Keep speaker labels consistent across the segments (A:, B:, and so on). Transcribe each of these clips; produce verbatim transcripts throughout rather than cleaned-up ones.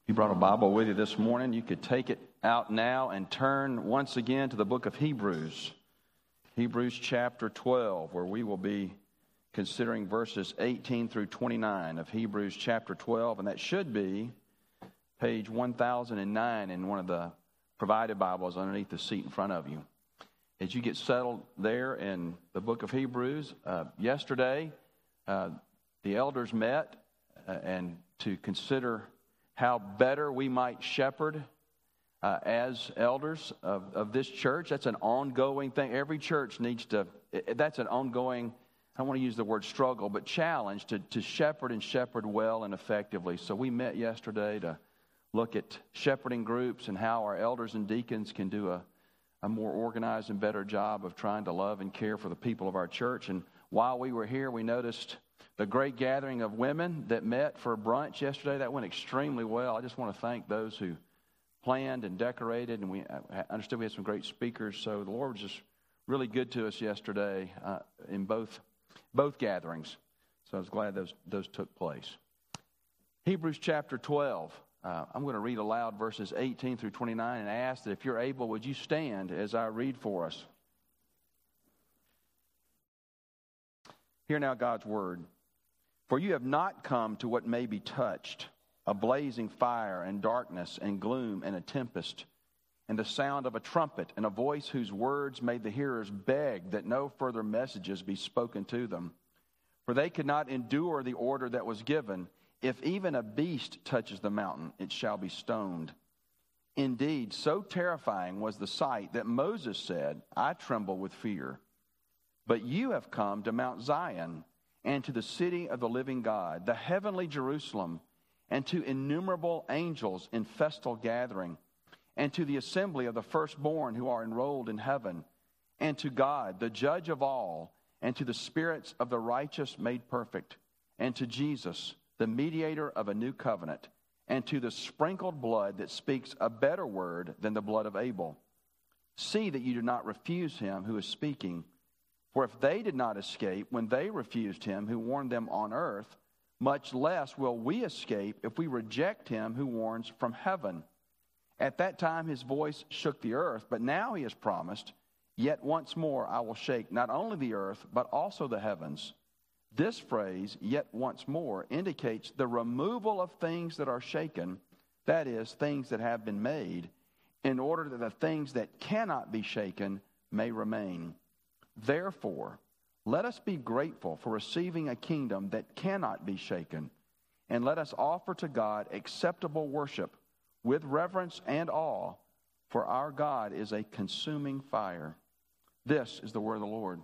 A: You brought a Bible with you this morning. You could take it out now and turn once again to the book of Hebrews. Hebrews chapter twelve, where we will be considering verses eighteen through twenty-nine of Hebrews chapter twelve. And that should be page one thousand nine in one of the provided Bibles underneath the seat in front of you. As you get settled there in the book of Hebrews, uh, yesterday uh, the elders met uh, and to consider how better we might shepherd uh, as elders of, of this church. That's an ongoing thing. Every church needs to, that's an ongoing, I don't want to use the word struggle, but challenge to, to shepherd and shepherd well and effectively. So we met yesterday to look at shepherding groups and how our elders and deacons can do a, a more organized and better job of trying to love and care for the people of our church. And while we were here, we noticed the great gathering of women that met for brunch yesterday. That went extremely well. I just want to thank those who planned and decorated, and we I understood we had some great speakers. So the Lord was just really good to us yesterday uh, in both both gatherings. So I was glad those those took place. Hebrews chapter twelve. Uh, I'm going to read aloud verses eighteen through twenty-nine and ask that if you're able, would you stand as I read for us? Hear now God's word. For you have not come to what may be touched, a blazing fire and darkness and gloom and a tempest, and the sound of a trumpet and a voice whose words made the hearers beg that no further messages be spoken to them. For they could not endure the order that was given. If even a beast touches the mountain, it shall be stoned. Indeed, so terrifying was the sight that Moses said, I tremble with fear. But you have come to Mount Zion, and to the city of the living God, the heavenly Jerusalem, and to innumerable angels in festal gathering, and to the assembly of the firstborn who are enrolled in heaven, and to God, the judge of all, and to the spirits of the righteous made perfect, and to Jesus, the mediator of a new covenant, and to the sprinkled blood that speaks a better word than the blood of Abel. See that you do not refuse him who is speaking. For if they did not escape when they refused him who warned them on earth, much less will we escape if we reject him who warns from heaven. At that time his voice shook the earth, but now he has promised, yet once more I will shake not only the earth, but also the heavens. This phrase, yet once more, indicates the removal of things that are shaken, that is, things that have been made, in order that the things that cannot be shaken may remain. Therefore, let us be grateful for receiving a kingdom that cannot be shaken, and let us offer to God acceptable worship with reverence and awe, for our God is a consuming fire. This is the word of the Lord.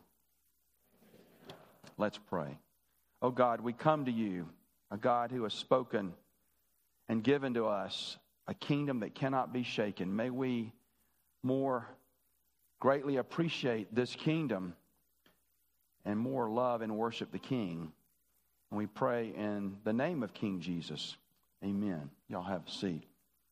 A: Let's pray. Oh God, we come to you, a God who has spoken and given to us a kingdom that cannot be shaken. May we more greatly appreciate this kingdom and more love and worship the King. And we pray in the name of King Jesus. Amen. Y'all have a seat.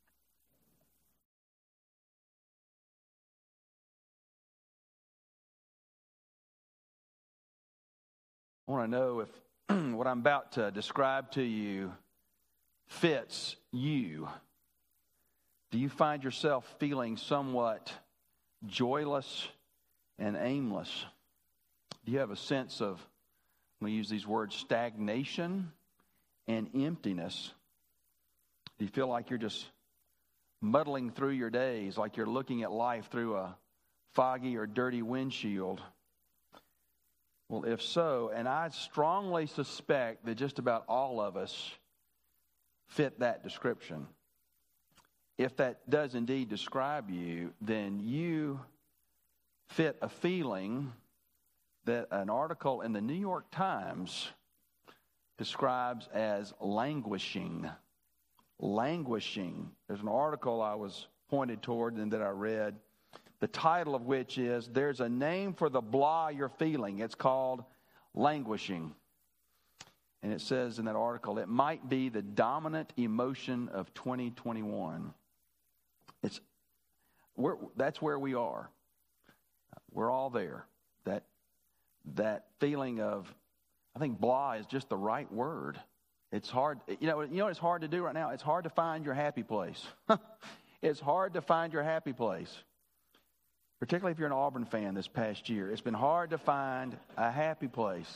A: I want to know if what I'm about to describe to you fits you. Do you find yourself feeling somewhat joyless and aimless? Do you have a sense of, I'm going to use these words, stagnation and emptiness? Do you feel like you're just muddling through your days, like you're looking at life through a foggy or dirty windshield? Well, if so, and I strongly suspect that just about all of us fit that description. If that does indeed describe you, then you fit a feeling that an article in the New York Times describes as languishing. Languishing. There's an article I was pointed toward and that I read, the title of which is, There's a Name for the Blah You're Feeling. It's called languishing. And it says in that article, it might be the dominant emotion of twenty twenty-one. It's we're, that's where we are. We're all there. That that feeling of, I think blah is just the right word. It's hard. You know, you know what it's hard to do right now? It's hard to find your happy place. It's hard to find your happy place. Particularly if you're an Auburn fan this past year. It's been hard to find a happy place.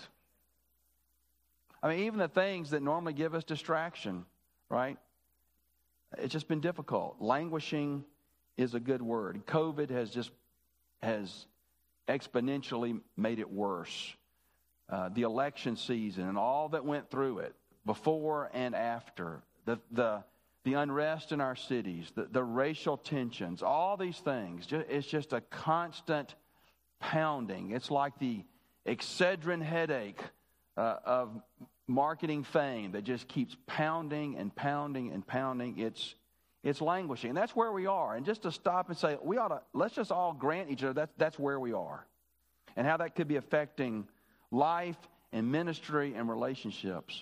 A: I mean, even the things that normally give us distraction, right? It's just been difficult. Languishing is a good word. COVID has just has exponentially made it worse. Uh, the election season and all that went through it, before and after, the the the unrest in our cities, the, the racial tensions, all these things, it's just a constant pounding. It's like the Excedrin headache uh, of marketing fame that just keeps pounding and pounding and pounding. It's it's languishing. And that's where we are. And just to stop and say, we ought to, let's just all grant each other that's, that's where we are. And how that could be affecting life and ministry and relationships.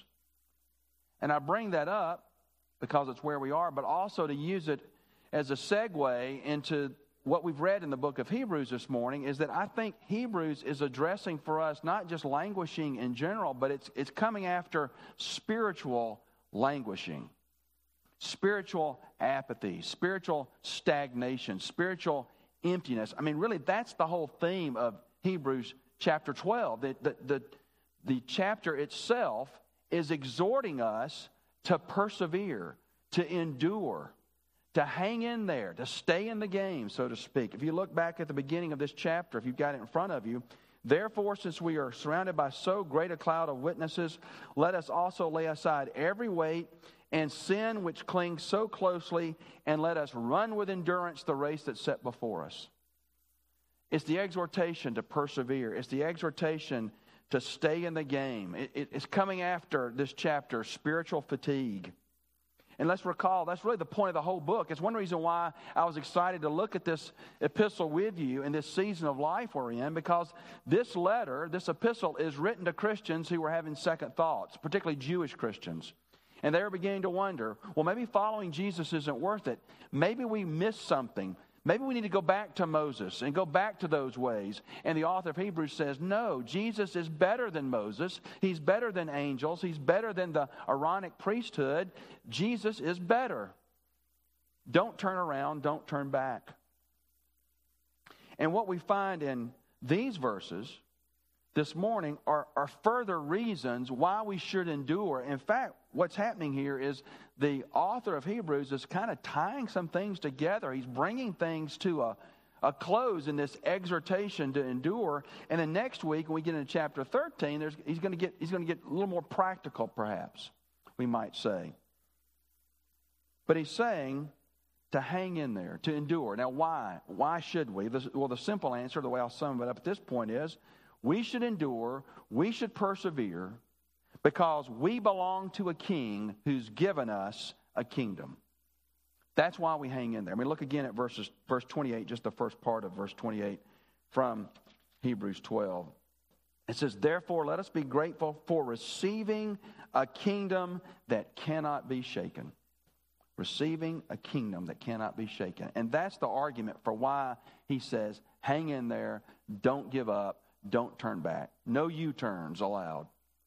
A: And I bring that up because it's where we are, but also to use it as a segue into what we've read in the book of Hebrews this morning, is that I think Hebrews is addressing for us not just languishing in general, but it's it's coming after spiritual languishing, spiritual apathy, spiritual stagnation, spiritual emptiness. I mean, really, that's the whole theme of Hebrews chapter twelve. The, the, the, the chapter itself is exhorting us to persevere, to endure, to hang in there, to stay in the game, so to speak. If you look back at the beginning of this chapter, if you've got it in front of you, therefore, since we are surrounded by so great a cloud of witnesses, let us also lay aside every weight and sin which clings so closely, and let us run with endurance the race that's set before us. It's the exhortation to persevere. It's the exhortation to stay in the game. It, it, it's coming after this chapter, spiritual fatigue. And let's recall, that's really the point of the whole book. It's one reason why I was excited to look at this epistle with you in this season of life we're in, because this letter, this epistle, is written to Christians who were having second thoughts, particularly Jewish Christians. And they were beginning to wonder, well, maybe following Jesus isn't worth it. Maybe we missed something. Maybe we need to go back to Moses and go back to those ways. And the author of Hebrews says, no, Jesus is better than Moses. He's better than angels. He's better than the Aaronic priesthood. Jesus is better. Don't turn around. Don't turn back. And what we find in these verses this morning are, are further reasons why we should endure. In fact, what's happening here is the author of Hebrews is kind of tying some things together. He's bringing things to a, a close in this exhortation to endure. And then next week, when we get into chapter thirteen, there's, he's going to get he's going to get a little more practical, perhaps, we might say. But he's saying to hang in there, to endure. Now, why? Why should we? Well, the simple answer, the way I'll sum it up at this point is, we should endure, we should persevere, because we belong to a king who's given us a kingdom. That's why we hang in there. I mean, look again at verses, verse twenty-eight, just the first part of verse twenty-eight from Hebrews twelve. It says, therefore, let us be grateful for receiving a kingdom that cannot be shaken. Receiving a kingdom that cannot be shaken. And that's the argument for why he says, hang in there, don't give up. Don't turn back. No U-turns allowed.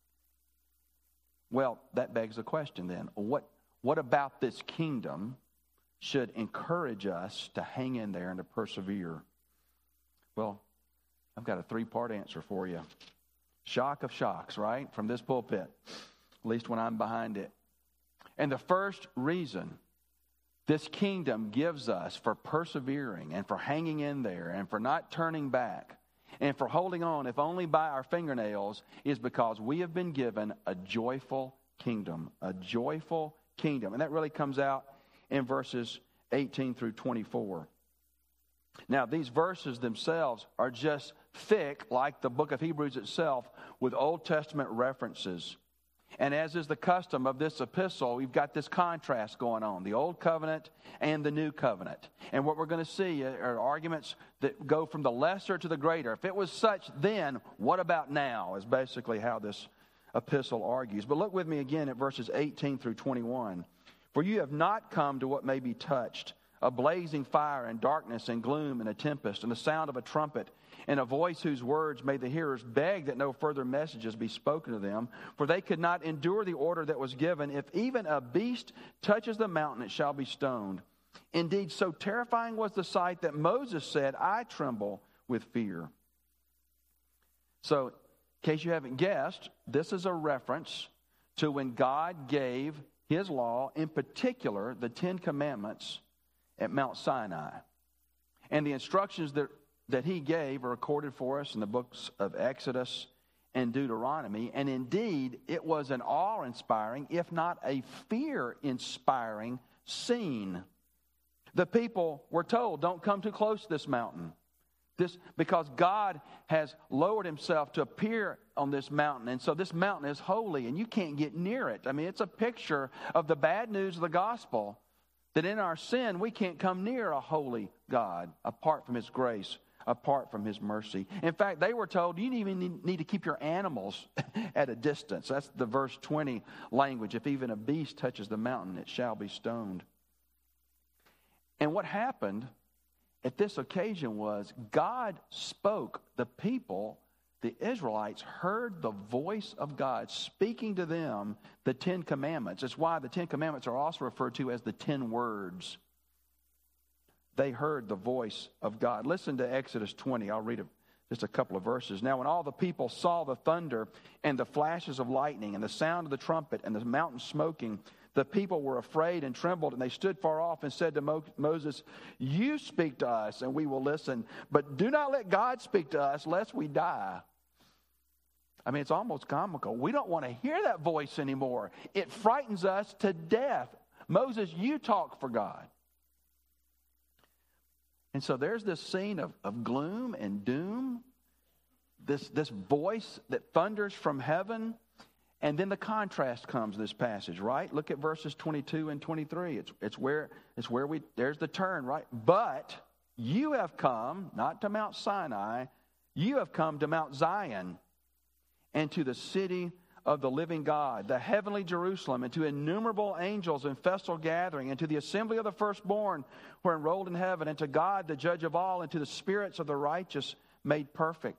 A: Well, that begs the question then. What, what about this kingdom should encourage us to hang in there and to persevere? Well, I've got a three-part answer for you. Shock of shocks, right? From this pulpit, at least when I'm behind it. And the first reason this kingdom gives us for persevering and for hanging in there and for not turning back and for holding on, if only by our fingernails, is because we have been given a joyful kingdom. A joyful kingdom. And that really comes out in verses eighteen through twenty-four. Now, these verses themselves are just thick, like the book of Hebrews itself, with Old Testament references. And as is the custom of this epistle, we've got this contrast going on, the Old Covenant and the New Covenant. And what we're going to see are arguments that go from the lesser to the greater. If it was such then, what about now, is basically how this epistle argues. But look with me again at verses eighteen through twenty-one. For you have not come to what may be touched, a blazing fire and darkness and gloom and a tempest and the sound of a trumpet in a voice whose words made the hearers beg that no further messages be spoken to them, for they could not endure the order that was given, if even a beast touches the mountain, it shall be stoned. Indeed, so terrifying was the sight that Moses said, I tremble with fear. So, in case you haven't guessed, this is a reference to when God gave His law, in particular, the Ten Commandments at Mount Sinai. And the instructions that, that He gave are recorded for us in the books of Exodus and Deuteronomy. And indeed, it was an awe-inspiring, if not a fear-inspiring scene. The people were told, don't come too close to this mountain. This, because God has lowered Himself to appear on this mountain. And so this mountain is holy and you can't get near it. I mean, it's a picture of the bad news of the gospel, that in our sin we can't come near a holy God apart from His grace, apart from His mercy. In fact, they were told you even need to keep your animals at a distance. That's the verse twenty language. If even a beast touches the mountain, it shall be stoned. And what happened at this occasion was God spoke. The people, the Israelites, heard the voice of God speaking to them the Ten Commandments. That's why the Ten Commandments are also referred to as the Ten Words. They heard the voice of God. Listen to Exodus twenty. I'll read just a couple of verses. Now, when all the people saw the thunder and the flashes of lightning and the sound of the trumpet and the mountain smoking, the people were afraid and trembled, and they stood far off and said to Mo- Moses, you speak to us, and we will listen. But do not let God speak to us, lest we die. I mean, it's almost comical. We don't want to hear that voice anymore. It frightens us to death. Moses, you talk for God. And so there's this scene of, of gloom and doom, this, this voice that thunders from heaven. And then the contrast comes in this passage, right? Look at verses twenty-two and twenty-three. It's, it's where it's where we, there's the turn, right? But you have come, not to Mount Sinai, you have come to Mount Zion and to the city of the living God, the heavenly Jerusalem, and to innumerable angels in festal gathering, and to the assembly of the firstborn who are enrolled in heaven, and to God, the judge of all, and to the spirits of the righteous made perfect.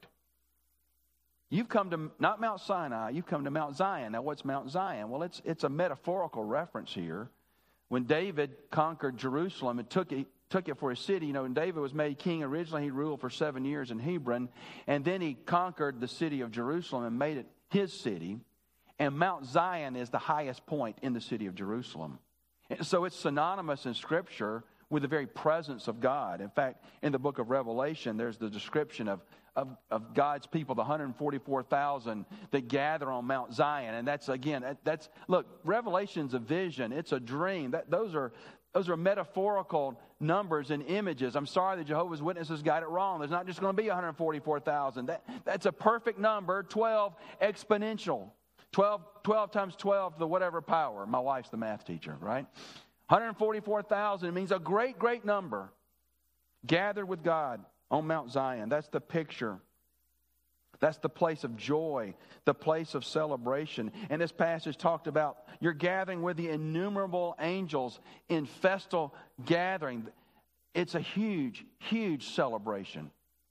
A: You've come to, not Mount Sinai, you've come to Mount Zion. Now, what's Mount Zion? Well, it's it's a metaphorical reference here. When David conquered Jerusalem and took it, took it for his city, you know, when David was made king, originally he ruled for seven years in Hebron, and then he conquered the city of Jerusalem and made it his city. And Mount Zion is the highest point in the city of Jerusalem. And so it's synonymous in Scripture with the very presence of God. In fact, in the book of Revelation, there's the description of Of, of God's people, the one hundred forty-four thousand that gather on Mount Zion. And that's, again, that, that's, look, Revelation's a vision. It's a dream. That, those are those are metaphorical numbers and images. I'm sorry the Jehovah's Witnesses got it wrong. There's not just going to be one hundred forty-four thousand. That, that's a perfect number, twelve exponential. twelve, twelve times twelve to the whatever power. My wife's the math teacher, right? one hundred forty-four thousand means a great, great number gathered with God on Mount Zion. That's the picture. That's the place of joy, the place of celebration. And this passage talked about you're gathering with the innumerable angels in festal gathering. It's a huge, huge celebration.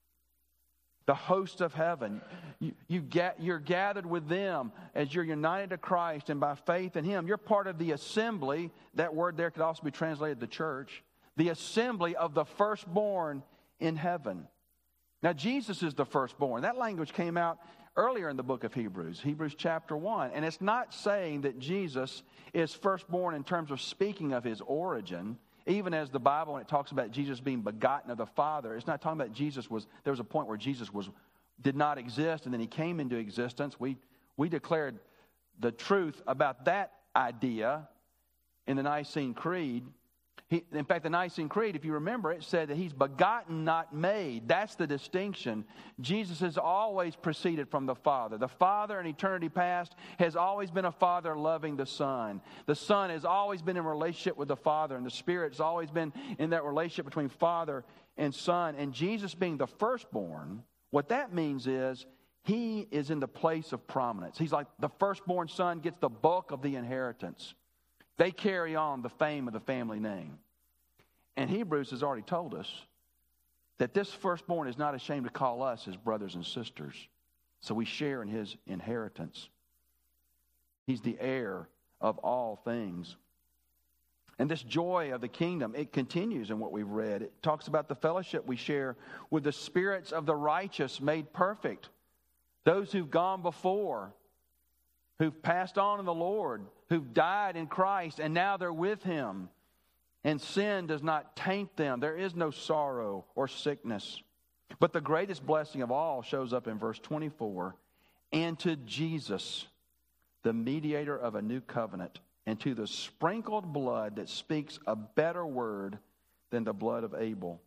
A: The host of heaven. You, you get, you're gathered with them as you're united to Christ, and by faith in Him, you're part of the assembly. That word there could also be translated the church. The assembly of the firstborn in heaven. Now, Jesus is the firstborn. That language came out earlier in the book of Hebrews, Hebrews chapter one. And it's not saying that Jesus is firstborn in terms of speaking of His origin. Even as the Bible, when it talks about Jesus being begotten of the Father, it's not talking about Jesus was, there was a point where Jesus was did not exist and then He came into existence. We, we declared the truth about that idea in the Nicene Creed. He, in fact, the Nicene Creed, if you remember, it said that He's begotten, not made. That's the distinction. Jesus has always proceeded from the Father. The Father in eternity past has always been a Father loving the Son. The Son has always been in relationship with the Father, and the Spirit has always been in that relationship between Father and Son. And Jesus being the firstborn, what that means is He is in the place of prominence. He's like the firstborn son gets the bulk of the inheritance. They carry on the fame of the family name. And Hebrews has already told us that this firstborn is not ashamed to call us his brothers and sisters. So we share in his inheritance. He's the heir of all things. And this joy of the kingdom, it continues in what we've read. It talks about the fellowship we share with the spirits of the righteous made perfect. Those who've gone before, who've passed on in the Lord, who've died in Christ, and now they're with him. And sin does not taint them. There is no sorrow or sickness. But the greatest blessing of all shows up in verse twenty-four. And to Jesus, the mediator of a new covenant, and to the sprinkled blood that speaks a better word than the blood of Abel.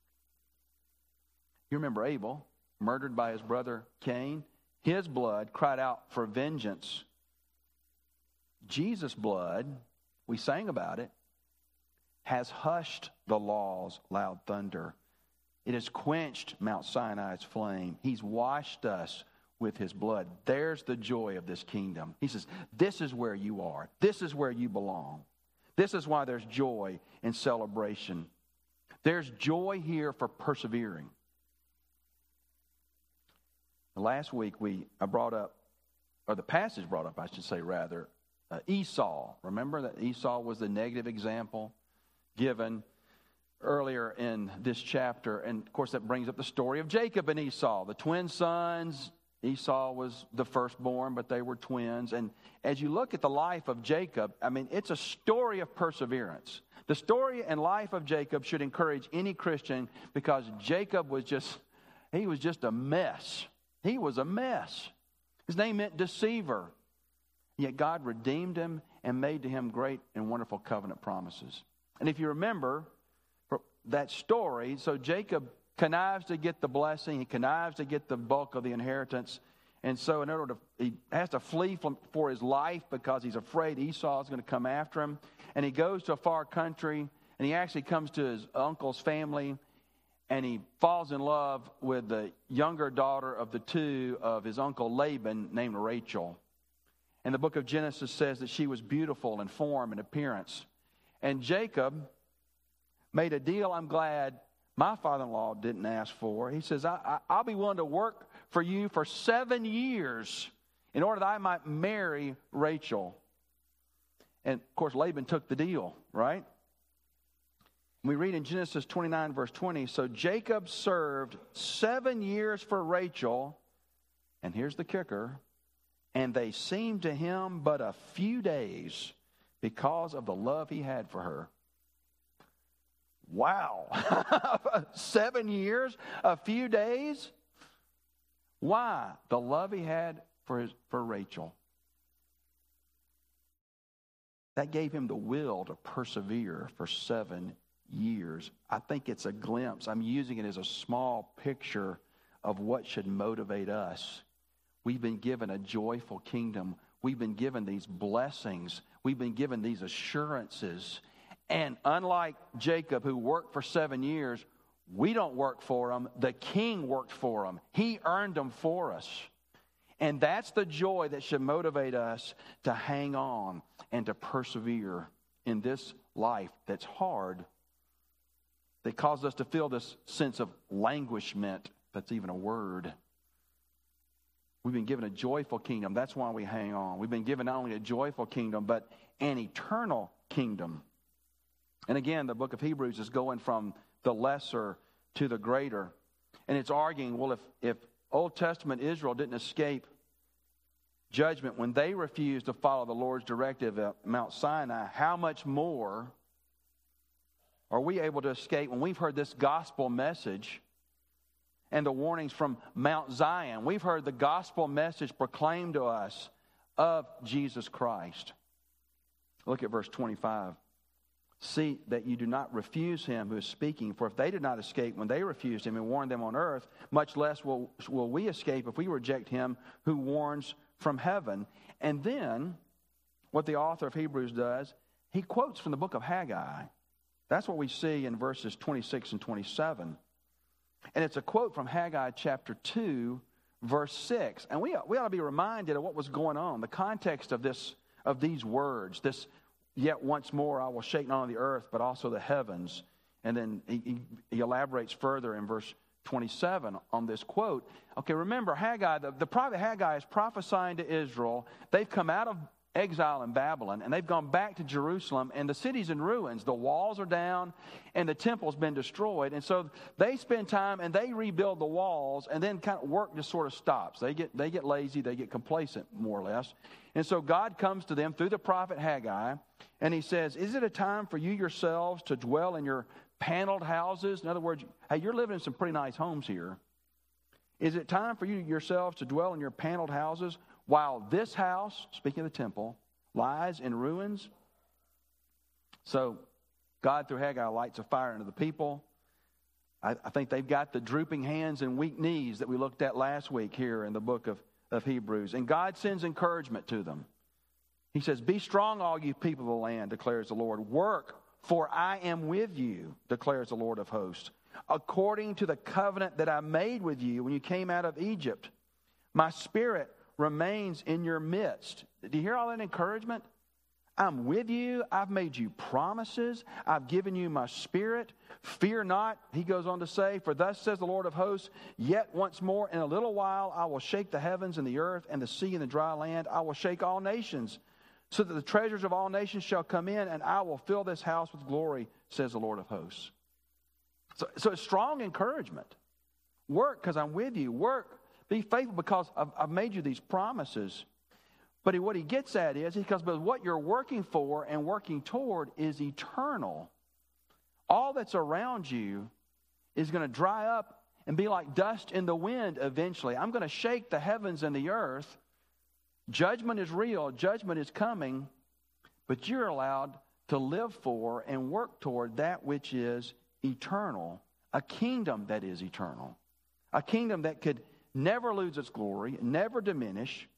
A: You remember Abel, murdered by his brother Cain? His blood cried out for vengeance. Jesus' blood, we sang about it, has hushed the law's loud thunder. It has quenched Mount Sinai's flame. He's washed us with his blood. There's the joy of this kingdom. He says, this is where you are. This is where you belong. This is why there's joy and celebration. There's joy here for persevering. Last week we I brought up, or the passage brought up, I should say rather, uh, Esau. Remember that Esau was the negative example given earlier in this chapter. And of course that brings up the story of Jacob and Esau, the twin sons. Esau was the firstborn, but they were twins. And as you look at the life of Jacob, I mean, it's a story of perseverance. The story and life of Jacob should encourage any Christian, because Jacob was just, he was just a mess. He was a mess. His name meant deceiver. Yet God redeemed him and made to him great and wonderful covenant promises. And if you remember that story, so Jacob connives to get the blessing. He connives to get the bulk of the inheritance. And so in order to, he has to flee from, for his life because he's afraid Esau is going to come after him. And he goes to a far country, and he actually comes to his uncle's family, and he falls in love with the younger daughter of the two of his uncle Laban, named Rachel. And the book of Genesis says that she was beautiful in form and appearance. And Jacob made a deal, I'm glad, my father-in-law didn't ask for. He says, I, I, I'll be willing to work for you for seven years in order that I might marry Rachel. And, of course, Laban took the deal, right? We read in Genesis twenty-nine, verse twenty, so Jacob served seven years for Rachel, and here's the kicker, and they seemed to him but a few days because of the love he had for her. Wow. Seven years, a few days. Why? The love he had for his, for Rachel. That gave him the will to persevere for seven years. I think it's a glimpse. I'm using it as a small picture of what should motivate us. We've been given a joyful kingdom. We've been given these blessings. We've been given these assurances. And unlike Jacob, who worked for seven years, we don't work for him. The king worked for him. He earned them for us. And that's the joy that should motivate us to hang on and to persevere in this life that's hard, that causes us to feel this sense of languishment. That's even a word. We've been given a joyful kingdom. That's why we hang on. We've been given not only a joyful kingdom, but an eternal kingdom. And again, the book of Hebrews is going from the lesser to the greater. And it's arguing, well, if, if Old Testament Israel didn't escape judgment when they refused to follow the Lord's directive at Mount Sinai, how much more are we able to escape when we've heard this gospel message and the warnings from Mount Zion? We've heard the gospel message proclaimed to us of Jesus Christ. Look at verse twenty-five. See that you do not refuse him who is speaking, for if they did not escape when they refused him and warned them on earth, much less will, will we escape if we reject him who warns from heaven. And then, what the author of Hebrews does, he quotes from the book of Haggai. That's what we see in verses twenty-six and twenty-seven. And it's a quote from Haggai chapter two, verse six. And we, we ought to be reminded of what was going on, the context of this, of these words, this, yet once more I will shake not only the earth, but also the heavens. And then he, he, he elaborates further in verse twenty-seven on this quote. Okay, remember Haggai, the, the prophet Haggai is prophesying to Israel. They've come out of exile in Babylon, and they've gone back to Jerusalem, and the city's in ruins. The walls are down, and the temple's been destroyed. And so they spend time, and they rebuild the walls, and then kind of work just sort of stops. They get, they get lazy, they get complacent, more or less. And so God comes to them through the prophet Haggai, and he says, is it a time for you yourselves to dwell in your paneled houses? In other words, hey, you're living in some pretty nice homes here. Is it time for you yourselves to dwell in your paneled houses while this house, speaking of the temple, lies in ruins? So God, through Haggai, lights a fire into the people. I, I think they've got the drooping hands and weak knees that we looked at last week here in the book of, of Hebrews. And God sends encouragement to them. He says, be strong, all you people of the land, declares the Lord. Work, for I am with you, declares the Lord of hosts, according to the covenant that I made with you when you came out of Egypt. My spirit remains in your midst. Do you hear all that encouragement? I'm with you. I've made you promises. I've given you my spirit. Fear not, he goes on to say, for thus says the Lord of hosts, yet once more in a little while I will shake the heavens and the earth and the sea and the dry land. I will shake all nations, so that the treasures of all nations shall come in, and I will fill this house with glory, says the Lord of hosts. So, so it's strong encouragement. Work because I'm with you. Work. Be faithful because I've, I've made you these promises. But he, what he gets at is, because but what you're working for and working toward is eternal. All that's around you is going to dry up and be like dust in the wind eventually. I'm going to shake the heavens and the earth. Judgment is real. Judgment is coming. But you're allowed to live for and work toward that which is eternal. A kingdom that is eternal. A kingdom that could never lose its glory, never diminish,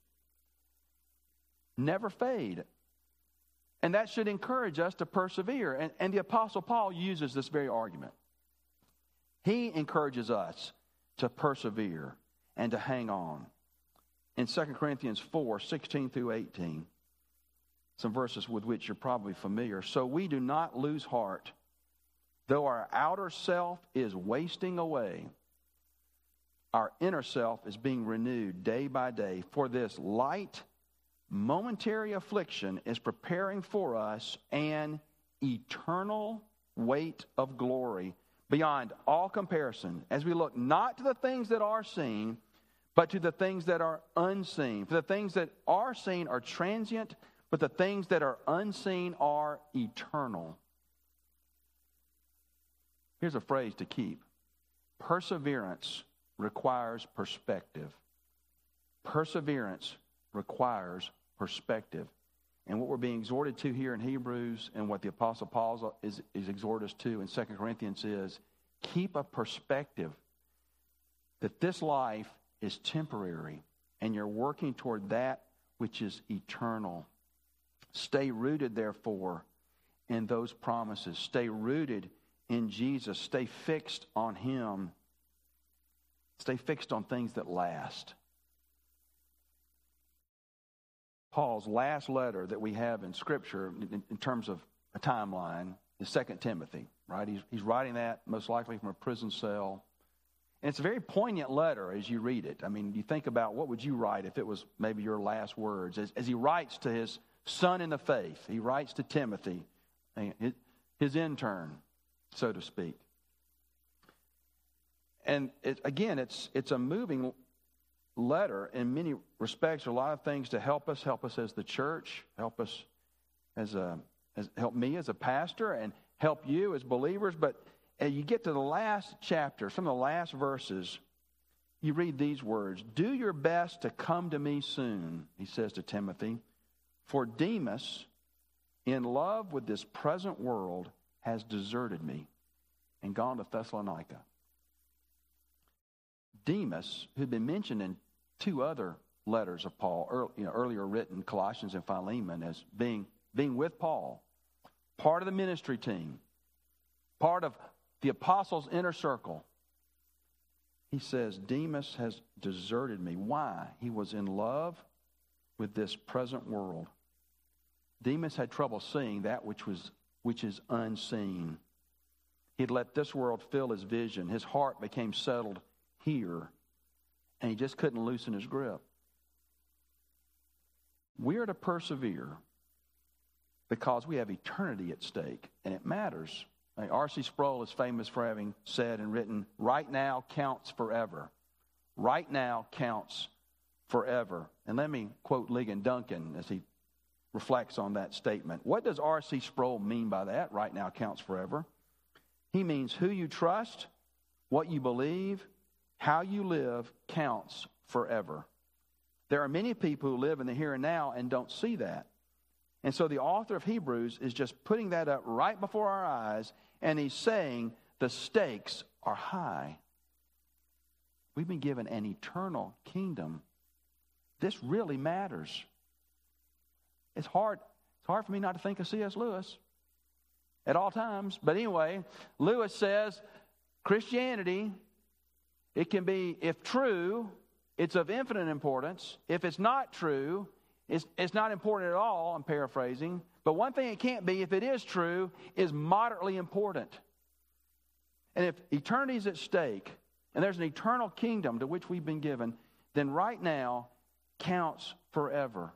A: never fade. And that should encourage us to persevere. And, and the Apostle Paul uses this very argument. He encourages us to persevere and to hang on. In Second Corinthians four, sixteen through eighteen, some verses with which you're probably familiar. So we do not lose heart, though our outer self is wasting away. Our inner self is being renewed day by day. For this light, momentary affliction is preparing for us an eternal weight of glory beyond all comparison, as we look not to the things that are seen, but to the things that are unseen. For the things that are seen are transient, but the things that are unseen are eternal. Here's a phrase to keep. Perseverance requires perspective. Perseverance requires perspective. And what we're being exhorted to here in Hebrews, and what the Apostle Paul is, is exhorted us to in Second Corinthians, is keep a perspective that this life is temporary and you're working toward that which is eternal. Stay rooted, therefore, in those promises. Stay rooted in Jesus. Stay fixed on Him. Stay fixed on things that last. Paul's last letter that we have in Scripture, in, in terms of a timeline, is Second Timothy, right? He's, he's writing that most likely from a prison cell. And it's a very poignant letter as you read it. I mean, you think about what would you write if it was maybe your last words. As, as he writes to his son in the faith, he writes to Timothy, his, his intern, so to speak. And it, again, it's it's a moving letter in many respects. There are a lot of things to help us, help us as the church, help us as a, as help me as a pastor, and help you as believers. But as you get to the last chapter, some of the last verses, you read these words: "Do your best to come to me soon," he says to Timothy, "for Demas, in love with this present world, has deserted me and gone to Thessalonica." Demas, who'd been mentioned in two other letters of Paul, early, you know, earlier written, Colossians and Philemon, as being, being with Paul, part of the ministry team, part of the apostles' inner circle. He says, Demas has deserted me. Why? He was in love with this present world. Demas had trouble seeing that which was which is unseen. He'd let this world fill his vision. His heart became settled here, and he just couldn't loosen his grip. We are to persevere because we have eternity at stake, and it matters. Like R C Sproul is famous for having said and written, right now counts forever. Right now counts forever. And let me quote Ligon Duncan as he reflects on that statement. What does R C Sproul mean by that? Right now counts forever. He means who you trust, what you believe, how you live counts forever. There are many people who live in the here and now and don't see that. And so the author of Hebrews is just putting that up right before our eyes, and he's saying the stakes are high. We've been given an eternal kingdom. This really matters. It's hard, it's hard for me not to think of C S Lewis at all times. But anyway, Lewis says Christianity, it can be, if true, it's of infinite importance. If it's not true, it's, it's not important at all, I'm paraphrasing. But one thing it can't be, if it is true, is moderately important. And if eternity is at stake, and there's an eternal kingdom to which we've been given, then right now counts forever.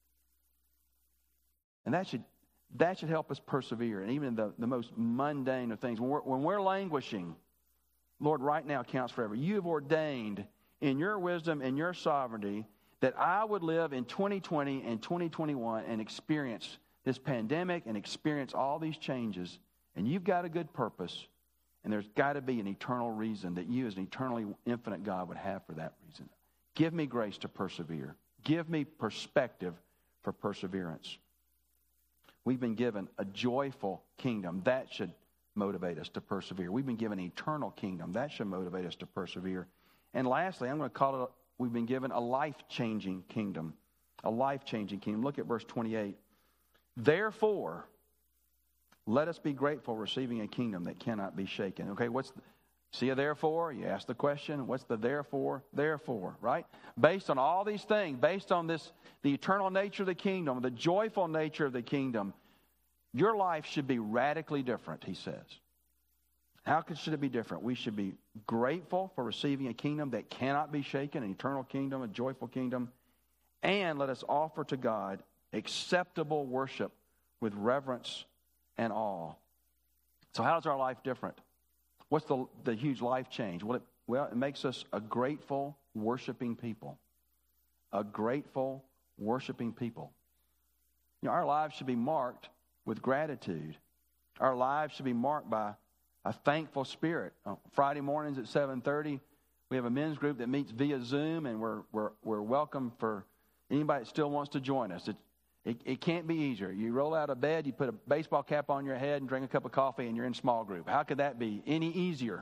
A: And that should that should help us persevere. And even in the, the most mundane of things, when we're, when we're languishing, Lord, right now counts forever. You have ordained in your wisdom and your sovereignty that I would live in twenty twenty and twenty twenty-one and experience this pandemic and experience all these changes. And you've got a good purpose. And there's got to be an eternal reason that you as an eternally infinite God would have for that reason. Give me grace to persevere. Give me perspective for perseverance. We've been given a joyful kingdom. That should motivate us to persevere. We've been given an eternal kingdom. That should motivate us to persevere. And lastly, I'm going to call it, we've been given a life-changing kingdom. A life-changing kingdom. Look at verse twenty-eight. Therefore, let us be grateful receiving a kingdom that cannot be shaken. Okay, what's the, see a therefore? You ask the question, what's the therefore? Therefore, right? Based on all these things, based on this, the eternal nature of the kingdom, the joyful nature of the kingdom, your life should be radically different, he says. How could, should it be different? We should be grateful for receiving a kingdom that cannot be shaken, an eternal kingdom, a joyful kingdom. And let us offer to God acceptable worship with reverence and awe. So how is our life different? What's the, the huge life change? Well it, well, it makes us a grateful, worshiping people. A grateful, worshiping people. You know, our lives should be marked with gratitude. Our lives should be marked by a thankful spirit. On Friday mornings at seven thirty, we have a men's group that meets via Zoom, and we're we're we're welcome for anybody that still wants to join us. It, it, it can't be easier. You roll out of bed, you put a baseball cap on your head and drink a cup of coffee, and you're in small group. How could that be any easier?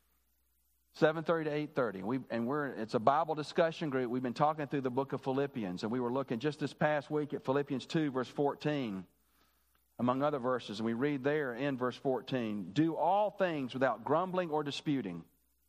A: seven thirty to eight thirty. We, and we're it's a Bible discussion group. We've been talking through the book of Philippians, and we were looking just this past week at Philippians two, verse fourteen, among other verses. And we read there in verse fourteen, do all things without grumbling or disputing.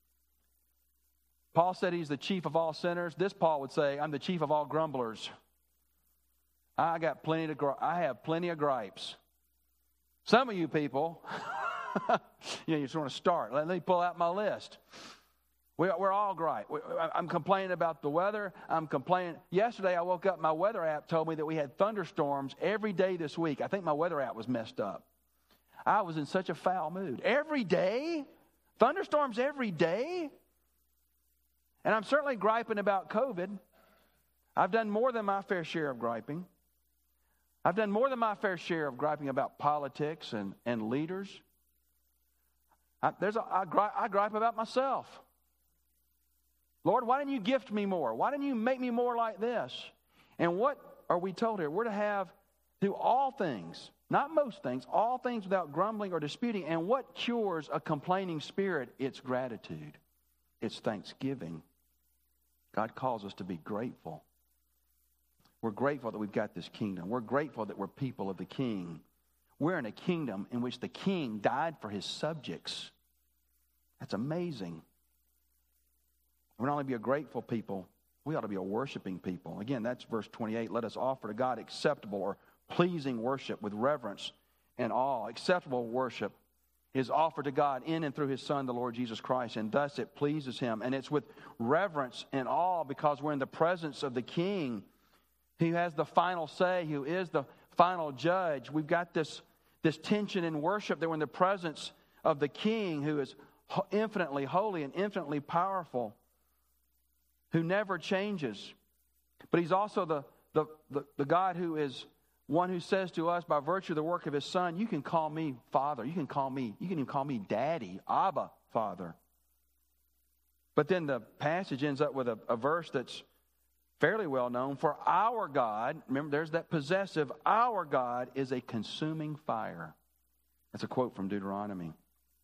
A: Paul said he's the chief of all sinners. This Paul would say, I'm the chief of all grumblers. I got plenty to I have plenty of gripes. Some of you people, you know, you just want to start. Let me pull out my list. We, we're all gripe. We, I'm complaining about the weather. I'm complaining. Yesterday I woke up, my weather app told me that we had thunderstorms every day this week. I think my weather app was messed up. I was in such a foul mood. Every day? Thunderstorms every day? And I'm certainly griping about COVID. I've done more than my fair share of griping. I've done more than my fair share of griping about politics and, and leaders. I, there's a, I, gripe, I gripe about myself. Lord, why didn't you gift me more? Why didn't you make me more like this? And what are we told here? We're to have, do all things, not most things, all things without grumbling or disputing. And what cures a complaining spirit? It's gratitude. It's thanksgiving. God calls us to be grateful. We're grateful that we've got this kingdom. We're grateful that we're people of the King. We're in a kingdom in which the King died for his subjects. That's amazing. We not only be a grateful people, we ought to be a worshiping people. Again, that's verse twenty-eight. Let us offer to God acceptable or pleasing worship with reverence and awe. Acceptable worship is offered to God in and through His Son, the Lord Jesus Christ, and thus it pleases Him. And it's with reverence and awe because we're in the presence of the King who has the final say, who is the final judge. We've got this, this tension in worship that we're in the presence of the King who is infinitely holy and infinitely powerful, who never changes. But He's also the, the, the, the God who is one who says to us, by virtue of the work of His Son, you can call me Father. You can call me, you can even call me Daddy, Abba, Father. But then the passage ends up with a, a verse that's fairly well known. For our God, remember there's that possessive, our God is a consuming fire. That's a quote from Deuteronomy.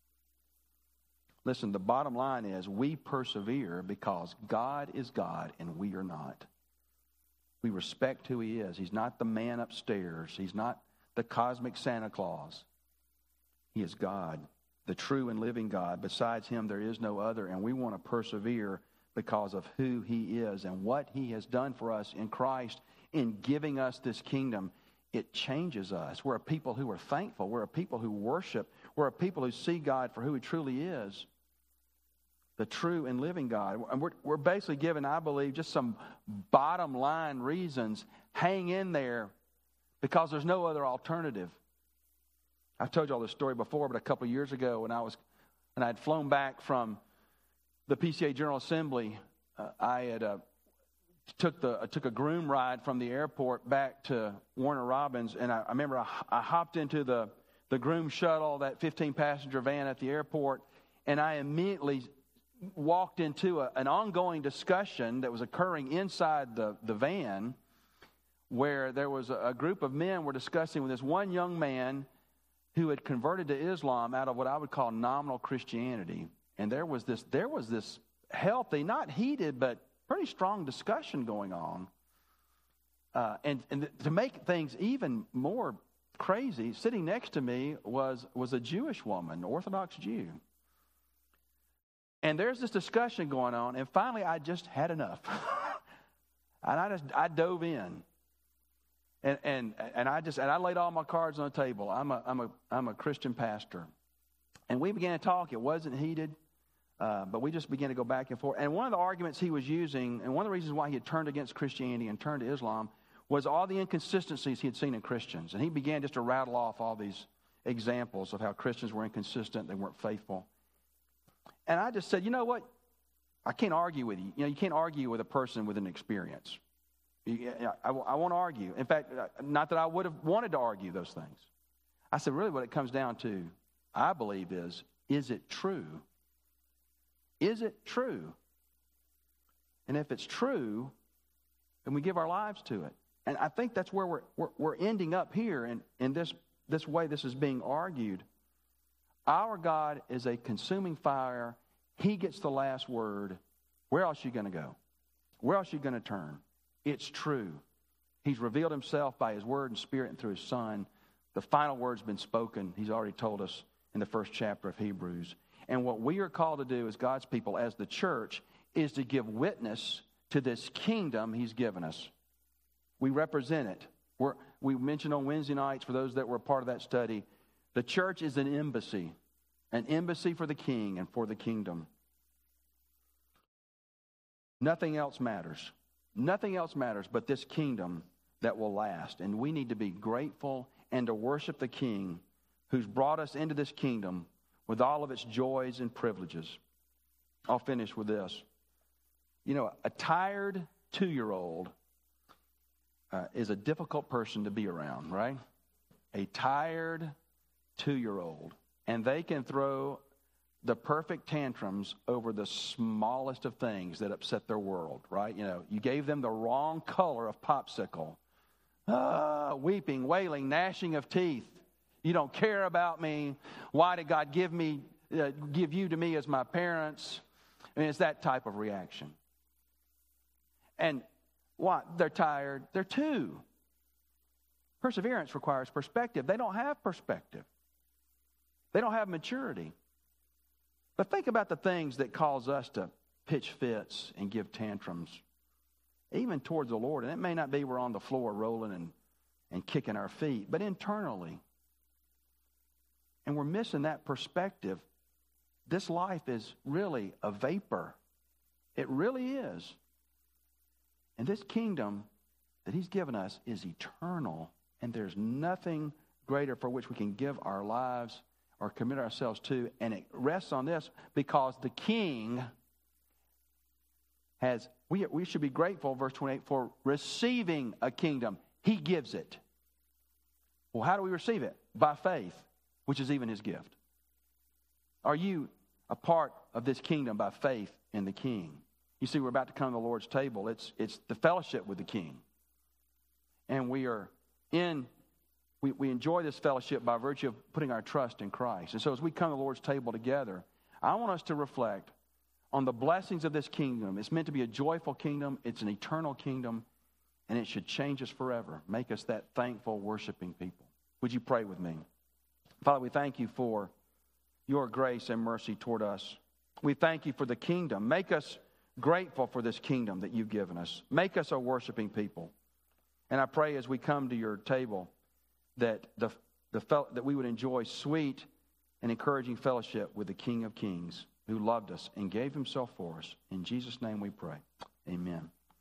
A: Listen, the bottom line is we persevere because God is God and we are not. We respect who He is. He's not the man upstairs. He's not the cosmic Santa Claus. He is God, the true and living God. Besides Him, there is no other. And we want to persevere because of who He is and what He has done for us in Christ in giving us this kingdom. It changes us. We're a people who are thankful. We're a people who worship. We're a people who see God for who He truly is. The true and living God. And we're, we're basically given, I believe, just some bottom line reasons. Hang in there because there's no other alternative. I've told you all this story before, but a couple of years ago when I was, when I had flown back from the P C A General Assembly, uh, I had uh, took the uh, took a groom ride from the airport back to Warner Robins, and I, I remember I, I hopped into the the groom shuttle, that fifteen passenger van at the airport, and I immediately walked into a, an ongoing discussion that was occurring inside the, the van where there was a, a group of men were discussing with this one young man who had converted to Islam out of what I would call nominal Christianity. And there was this there was this healthy, not heated, but pretty strong discussion going on. Uh, and, and to make things even more crazy, sitting next to me was, was a Jewish woman, Orthodox Jew. And there's this discussion going on, and finally I just had enough. and I just I dove in. And and and I just and I laid all my cards on the table. I'm a I'm a I'm a Christian pastor. And we began to talk. It wasn't heated, uh, but we just began to go back and forth. And one of the arguments he was using, and one of the reasons why he had turned against Christianity and turned to Islam, was all the inconsistencies he had seen in Christians. And he began just to rattle off all these examples of how Christians were inconsistent, they weren't faithful. And I just said, you know what? I can't argue with you. You know, you can't argue with a person with an experience. You, I, I won't argue. In fact, not that I would have wanted to argue those things. I said, really what it comes down to, I believe, is, is it true? Is it true? And if it's true, then we give our lives to it. And I think that's where we're, we're, we're ending up here in, in this, this way this is being argued. Our God is a consuming fire. He gets the last word. Where else are you going to go? Where else are you going to turn? It's true. He's revealed Himself by His Word and Spirit and through His Son. The final word's been spoken. He's already told us in the first chapter of Hebrews. And what we are called to do as God's people, as the church, is to give witness to this kingdom He's given us. We represent it. We're, we mentioned on Wednesday nights, for those that were a part of that study, the church is an embassy, an embassy for the King and for the kingdom. Nothing else matters. Nothing else matters but this kingdom that will last. And we need to be grateful and to worship the King who's brought us into this kingdom with all of its joys and privileges. I'll finish with this. You know, a tired two-year-old uh, is a difficult person to be around, right? A tired two-year-old. And they can throw the perfect tantrums over the smallest of things that upset their world, right? You know, you gave them the wrong color of popsicle. Ah, weeping, wailing, gnashing of teeth. You don't care about me. Why did God give me, uh, give you to me as my parents? I mean, it's that type of reaction. And what? They're tired. They're two. Perseverance requires perspective. They don't have perspective. They don't have maturity. But think about the things that cause us to pitch fits and give tantrums, even towards the Lord. And it may not be we're on the floor rolling and, and kicking our feet, but internally. And we're missing that perspective. This life is really a vapor. It really is. And this kingdom that he's given us is eternal. And there's nothing greater for which we can give our lives or commit ourselves to. And it rests on this because the king has, we, we should be grateful, verse twenty-eight, for receiving a kingdom. He gives it. Well, how do we receive it? By faith, which is even his gift. Are you a part of this kingdom by faith in the king? You see, we're about to come to the Lord's table. It's, it's the fellowship with the king. And we are in, we, we enjoy this fellowship by virtue of putting our trust in Christ. And so as we come to the Lord's table together, I want us to reflect on the blessings of this kingdom. It's meant to be a joyful kingdom. It's an eternal kingdom. And it should change us forever. Make us that thankful, worshiping people. Would you pray with me? Father, we thank you for your grace and mercy toward us. We thank you for the kingdom. Make us grateful for this kingdom that you've given us. Make us a worshiping people. And I pray as we come to your table that the, the fel- that we would enjoy sweet and encouraging fellowship with the King of Kings who loved us and gave himself for us. In Jesus' name we pray. Amen.